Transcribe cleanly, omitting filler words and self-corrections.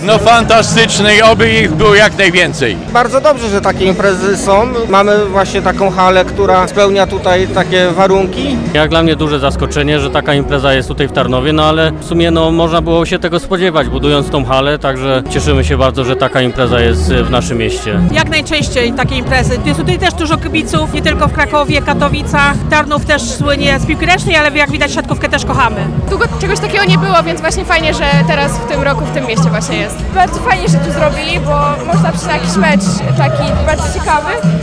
No fantastyczny, oby ich było jak najwięcej. Bardzo dobrze, że takie imprezy są. Mamy właśnie taką halę, która spełnia tutaj takie warunki. Jak dla mnie duże zaskoczenie, że taka impreza jest tutaj w Tarnowie, no ale w sumie można było się tego spodziewać, budując tą halę, także cieszymy się bardzo, że taka impreza jest w naszym mieście. Jak najczęściej takie imprezy. Jest tutaj też dużo kibiców, nie tylko w Krakowie, Katowicach. Tarnów też słynie z piłki ręcznej, ale jak widać siatkówkę też kochamy. Długo czegoś takiego nie było, więc właśnie fajnie, że teraz w tym roku w tym mieście właśnie jest. Bardzo fajnie, że tu zrobili, bo można przyjść na jakiś mecz taki bardzo ciekawy.